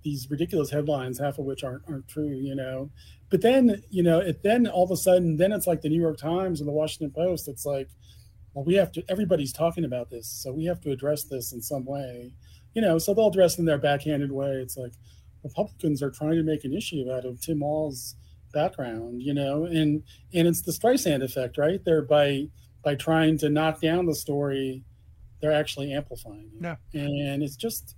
S17: these ridiculous headlines, half of which aren't true, But then, then all of a sudden, then it's like the New York Times and the Washington Post. It's like, well, everybody's talking about this, so we have to address this in some way, so they'll address it in their backhanded way. It's like Republicans are trying to make an issue out of Tim Walz's background, and it's the Streisand effect, right? They're by trying to knock down the story, they're actually amplifying it.
S10: Yeah.
S17: And it's just,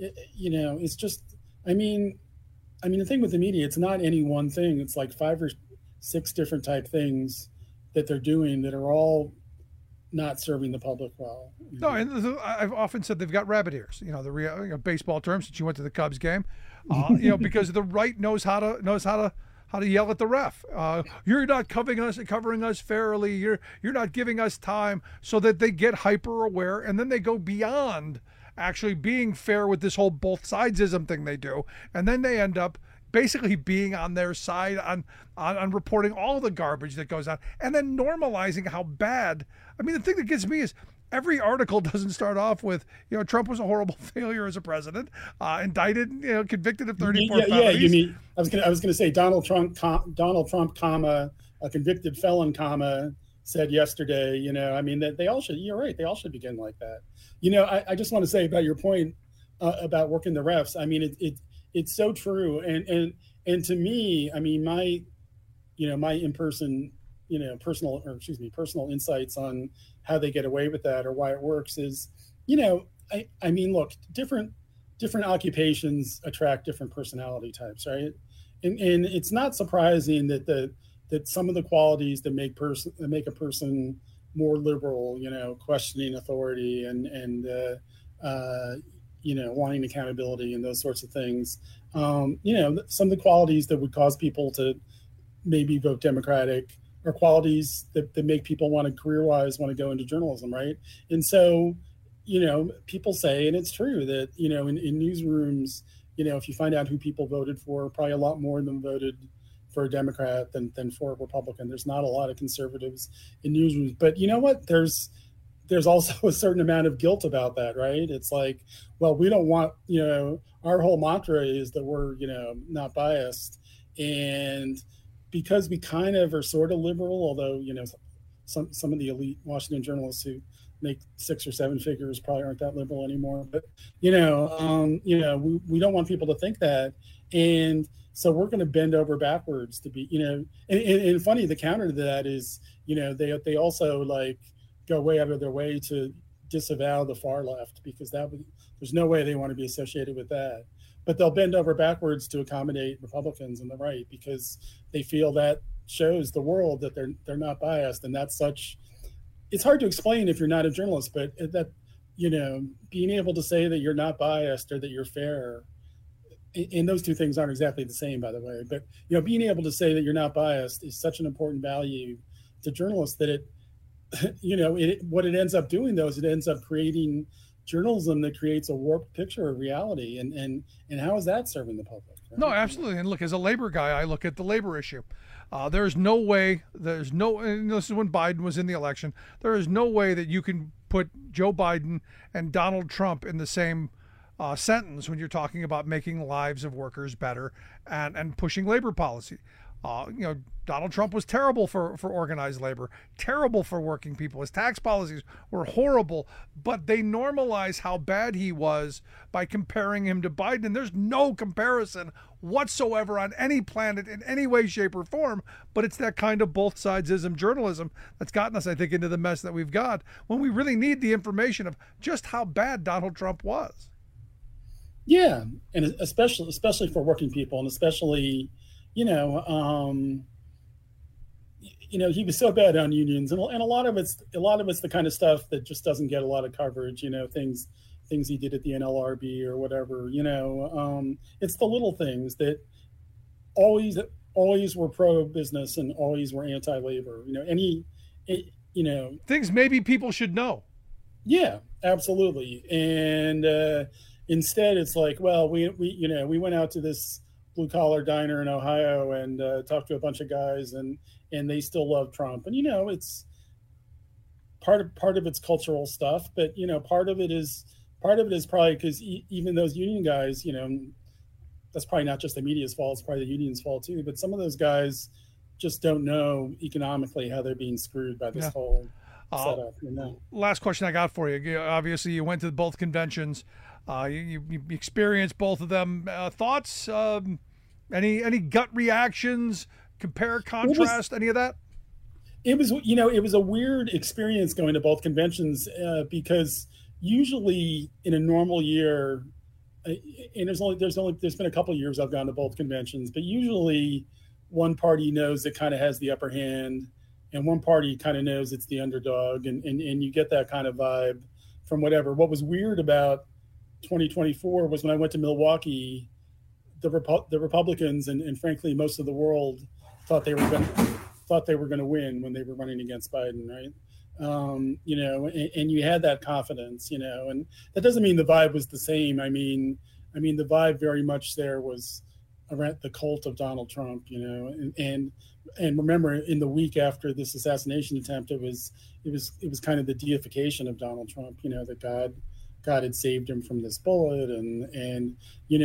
S17: I mean, the thing with the media, it's not any one thing. It's like 5 or 6 different type things that they're doing that are all not serving the public well.
S10: No, and I've often said they've got rabbit ears. The baseball term, since you went to the Cubs game, because the right knows how to yell at the ref. You're not covering us fairly. You're not giving us time, so that they get hyper aware, and then they go beyond actually being fair with this whole both sidesism thing they do, and then they end up basically being on their side on reporting all the garbage that goes on, and then normalizing how bad. I mean, the thing that gets me is every article doesn't start off with, Trump was a horrible failure as a president, indicted, convicted of 34 felonies.
S17: You mean I was going to say Donald Trump, comma, a convicted felon, comma, said yesterday. That they all should. You're right. They all should begin like that. I just want to say about your point about working the refs. I mean, it's so true. And to me, I mean, my personal insights on how they get away with that or why it works is, I mean, look, different occupations attract different personality types, right? And it's not surprising that some of the qualities that make a person more liberal, questioning authority and wanting accountability and those sorts of things, some of the qualities that would cause people to maybe vote Democratic are qualities that make people career-wise want to go into journalism, right? And so, people say, and it's true that, in newsrooms, if you find out who people voted for, probably a lot more of them voted for a Democrat than for a Republican. There's not a lot of conservatives in newsrooms, but you know what? There's also a certain amount of guilt about that, right? It's like, well, we don't want, our whole mantra is that we're, not biased. And because we kind of are sort of liberal, although, some of the elite Washington journalists who make 6 or 7 figures probably aren't that liberal anymore. But, we don't want people to think that. And so we're going to bend over backwards to be, and funny, the counter to that is, they also go way out of their way to disavow the far left, because there's no way they want to be associated with that. But they'll bend over backwards to accommodate Republicans and the right, because they feel that shows the world that they're not biased. And that's it's hard to explain if you're not a journalist, but that, being able to say that you're not biased or that you're fair, and those two things aren't exactly the same, by the way, but, being able to say that you're not biased is such an important value to journalists that what it ends up doing, though, is it ends up creating journalism that creates a warped picture of reality. And how is that serving the public? Right?
S10: No, absolutely. And look, as a labor guy, I look at the labor issue. There's no way, and this is when Biden was in the election, there is no way that you can put Joe Biden and Donald Trump in the same sentence when you're talking about making the lives of workers better and pushing labor policy. Donald Trump was terrible for organized labor, terrible for working people. His tax policies were horrible, but they normalize how bad he was by comparing him to Biden. And there's no comparison whatsoever on any planet in any way, shape, or form, but it's that kind of both sidesism journalism that's gotten us, I think, into the mess that we've got when we really need the information of just how bad Donald Trump was.
S17: Yeah, and especially for working people, and especially, he was so bad on unions, and a lot of it's the kind of stuff that just doesn't get a lot of coverage. Things he did at the NLRB or whatever. It's the little things that always were pro-business and always were anti-labor.
S10: Things maybe people should know.
S17: Yeah, absolutely. And instead, it's like, well, we went out to this blue-collar diner in Ohio and talked to a bunch of guys, and they still love Trump. And it's part of it's cultural stuff, but part of it is probably because even those union guys, that's probably not just the media's fault, it's probably the union's fault too. But some of those guys just don't know economically how they're being screwed by this whole setup.
S10: Last question I got for you. Obviously, you went to both conventions. You experienced both of them. Thoughts? Any gut reactions? Compare, contrast, any of that?
S17: It was, it was a weird experience going to both conventions because usually in a normal year, and there's been a couple of years I've gone to both conventions, but usually one party knows it kind of has the upper hand, and one party kind of knows it's the underdog, and you get that kind of vibe from whatever. What was weird about 2024 was when I went to Milwaukee, the Republicans and frankly most of the world thought they were going to win when they were running against Biden, right? And you had that confidence, and that doesn't mean the vibe was the same. I mean, the vibe very much there was around the cult of Donald Trump, and remember, in the week after this assassination attempt, it was kind of the deification of Donald Trump, that God had saved him from this bullet, and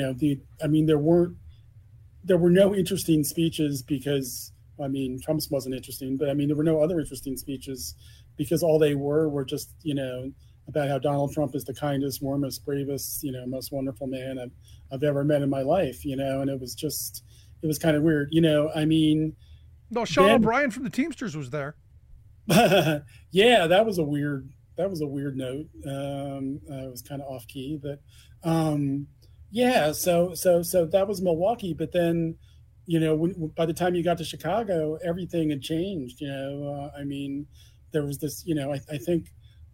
S17: there were no interesting speeches because, Trump's wasn't interesting, but there were no other interesting speeches because all they were just, about how Donald Trump is the kindest, warmest, bravest, most wonderful man I've ever met in my life, and it was kind of weird,
S10: No, Sean O'Brien from the Teamsters was there.
S17: Yeah, that was a weird note. It was kind of off key, but yeah. So that was Milwaukee. But then, by the time you got to Chicago, everything had changed. There was this. I think,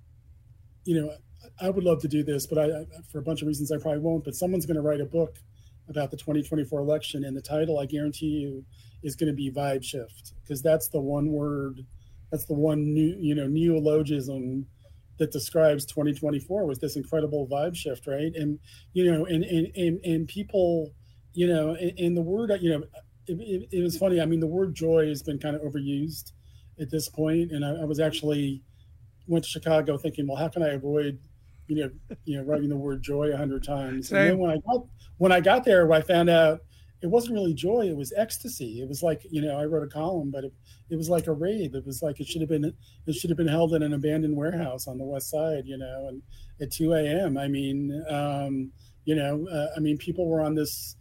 S17: I would love to do this, but I for a bunch of reasons I probably won't. But someone's going to write a book about the 2024 election, and the title, I guarantee you, is going to be vibe shift, because that's the one word. That's the one neologism that describes 2024 was this incredible vibe shift, right? And and people, and the word, it was funny. The word joy has been kind of overused at this point, and I was actually went to Chicago thinking, well, how can I avoid, writing the word joy 100 times? Same. And then when I got there, I found out it wasn't really joy. It was ecstasy. It was like, I wrote a column, but it was like a rave. It was like it should have been held in an abandoned warehouse on the West Side, and at 2 a.m. People were on this,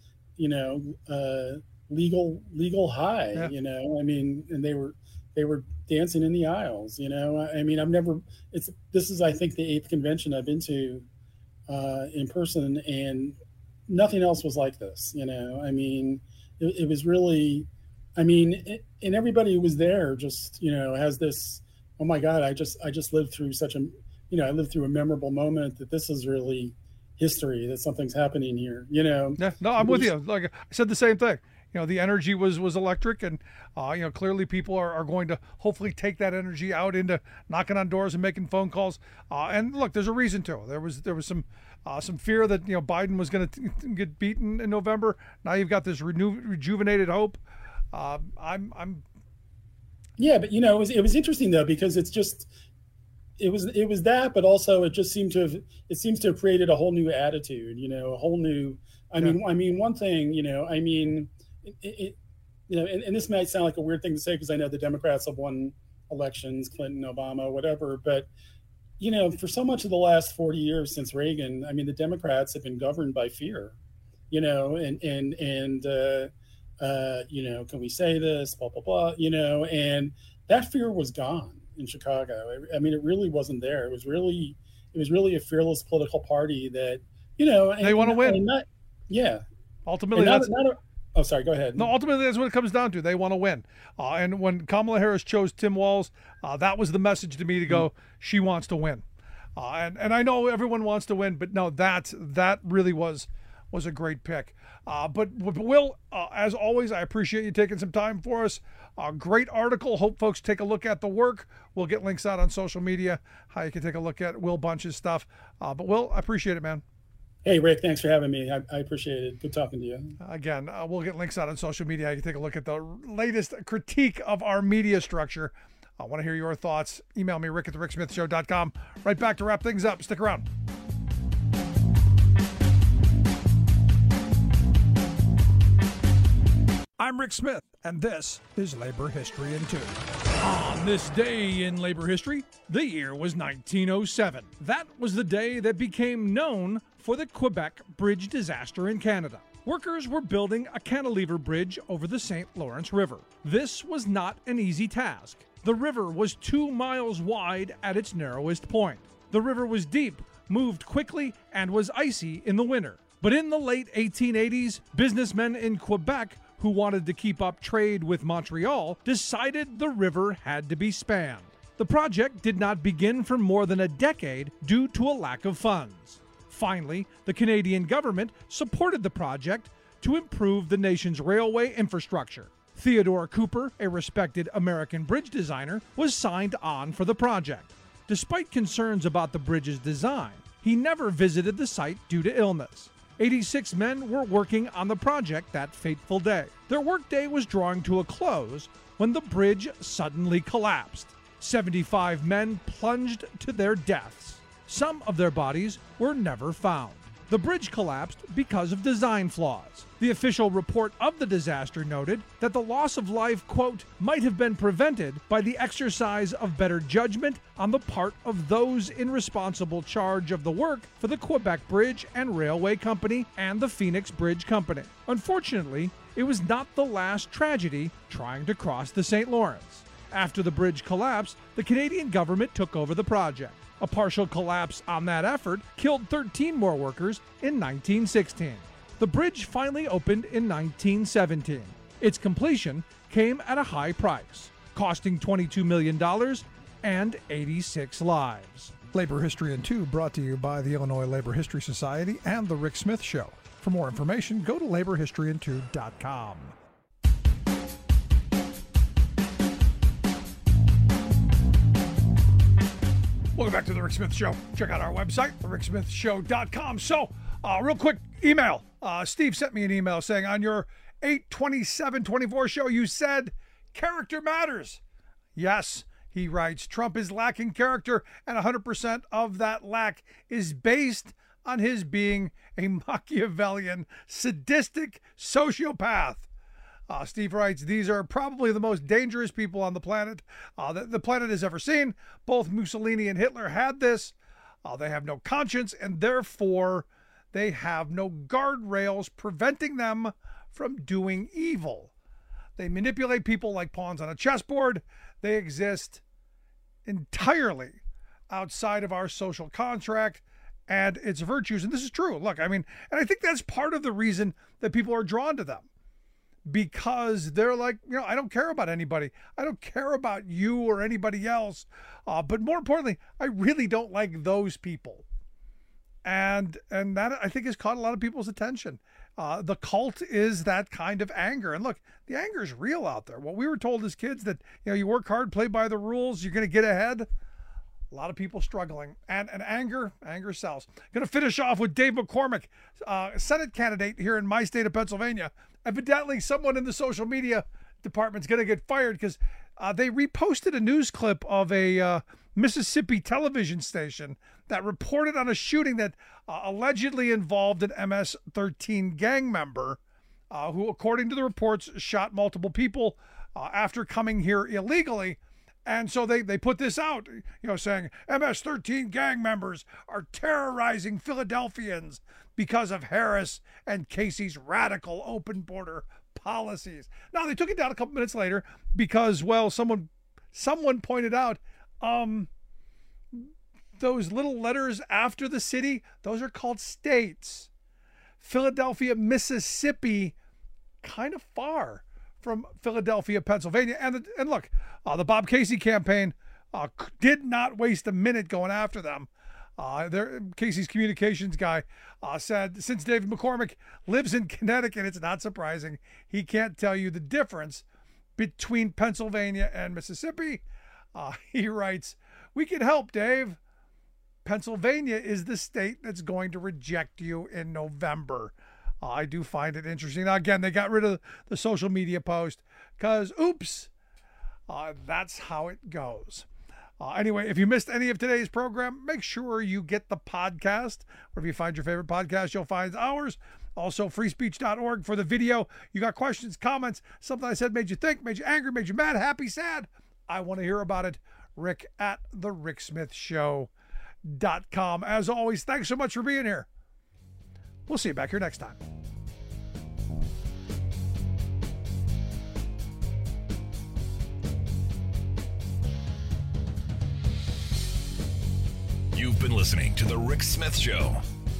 S17: legal high, yeah. And they were dancing in the aisles, this is, I think, the 8th convention I've been to in person, and nothing else was like this, it was really, and everybody who was there just, has this, oh my God, I just lived through such a, I lived through a memorable moment that this is really history, that something's happening here, Yeah,
S10: no, I'm with you. Like I said, the same thing. The energy was electric, and clearly people are going to hopefully take that energy out into knocking on doors and making phone calls. And look, there's a reason to. There was some fear that Biden was going to get beaten in November. Now you've got this rejuvenated hope.
S17: Yeah, but it was interesting though, because it's just it was that, but also it seems to have created a whole new attitude. A whole new. One thing. And this might sound like a weird thing to say because I know the Democrats have won elections, Clinton, Obama, whatever. But, for so much of the last 40 years since Reagan, the Democrats have been governed by fear, can we say this, blah, blah, blah, and that fear was gone in Chicago. It really wasn't there. It was really a fearless political party that,
S10: they want to win. Ultimately,
S17: oh, sorry, go ahead.
S10: No, ultimately, that's what it comes down to. They want to win. And when Kamala Harris chose Tim Walz, that was the message to me to go, she wants to win. And I know everyone wants to win, but no, that really was a great pick. But Will, as always, I appreciate you taking some time for us. Great article. Hope folks take a look at the work. We'll get links out on social media, how you can take a look at Will Bunch's stuff. But Will, I appreciate it, man.
S17: Hey, Rick, thanks for having me. I appreciate it. Good talking to you.
S10: Again, we'll get links out on social media. You can take a look at the latest critique of our media structure. I want to hear your thoughts. Email me, rick@thericksmithshow.com. Right back to wrap things up. Stick around. I'm Rick Smith, and this is Labor History in 2. On this day in labor history, the year was 1907. That was the day that became known for the Quebec Bridge disaster in Canada. Workers were building a cantilever bridge over the St. Lawrence River. This was not an easy task. The river was 2 miles wide at its narrowest point. The river was deep, moved quickly, and was icy in the winter. But in the late 1880s, businessmen in Quebec who wanted to keep up trade with Montreal decided the river had to be spanned. The project did not begin for more than a decade due to a lack of funds. Finally, the Canadian government supported the project to improve the nation's railway infrastructure. Theodore Cooper, a respected American bridge designer, was signed on for the project. Despite concerns about the bridge's design, he never visited the site due to illness. 86 men were working on the project that fateful day. Their workday was drawing to a close when the bridge suddenly collapsed. 75 men plunged to their deaths. Some of their bodies were never found. The bridge collapsed because of design flaws. The official report of the disaster noted that the loss of life, quote, might have been prevented by the exercise of better judgment on the part of those in responsible charge of the work for the Quebec Bridge and Railway Company and the Phoenix Bridge Company. Unfortunately, it was not the last tragedy trying to cross the St. Lawrence. After the bridge collapsed, the Canadian government took over the project. A partial collapse on that effort killed 13 more workers in 1916. The bridge finally opened in 1917. Its completion came at a high price, costing $22 million and 86 lives. Labor History in 2 brought to you by the Illinois Labor History Society and The Rick Smith Show. For more information, go to laborhistoryin2.com. Welcome back to The Rick Smith Show. Check out our website, thericksmithshow.com. So, real quick email. Steve sent me an email saying on your 8/27/24 show, you said character matters. Yes, he writes, Trump is lacking character, and 100% of that lack is based on his being a Machiavellian, sadistic sociopath. Steve writes, these are probably the most dangerous people on the planet that the planet has ever seen. Both Mussolini and Hitler had this. They have no conscience, and therefore they have no guardrails preventing them from doing evil. They manipulate people like pawns on a chessboard. They exist entirely outside of our social contract and its virtues. And this is true. Look, I mean, and I think that's part of the reason that people are drawn to them. Because they're like, I don't care about anybody. I don't care about you or anybody else. But more importantly, I really don't like those people. And that, I think, has caught a lot of people's attention. The cult is that kind of anger. And look, the anger is real out there. What we were told as kids that, you work hard, play by the rules, you're going to get ahead. A lot of people struggling. And anger sells. Going to finish off with Dave McCormick, Senate candidate here in my state of Pennsylvania. Evidently, someone in the social media department's going to get fired because they reposted a news clip of a Mississippi television station that reported on a shooting that allegedly involved an MS-13 gang member who, according to the reports, shot multiple people after coming here illegally. And so they put this out, saying MS-13 gang members are terrorizing Philadelphians because of Harris and Casey's radical open border policies. Now, they took it down a couple minutes later because, well, someone pointed out those little letters after the city, those are called states. Philadelphia, Mississippi, kind of far from Philadelphia, Pennsylvania. And look, the Bob Casey campaign did not waste a minute going after them. Casey's communications guy said, since David McCormick lives in Connecticut, it's not surprising he can't tell you the difference between Pennsylvania and Mississippi. He writes, we can help, Dave. Pennsylvania is the state that's going to reject you in November. I do find it interesting. Now, again, they got rid of the social media post because, oops, that's how it goes. Anyway, if you missed any of today's program, make sure you get the podcast. Wherever you find your favorite podcast, you'll find ours. Also, freespeech.org for the video. You got questions, comments, something I said made you think, made you angry, made you mad, happy, sad. I want to hear about it. Rick at thericksmithshow.com. As always, thanks so much for being here. We'll see you back here next time.
S9: You've been listening to The Rick Smith Show.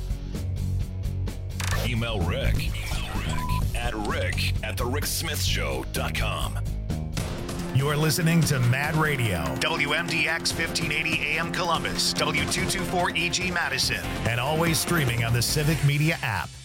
S9: Email Rick at rick@thericksmithshow.com.
S1: You're listening to Mad Radio, WMDX 1580 AM Columbus, W224 EG Madison, and always streaming on the Civic Media app.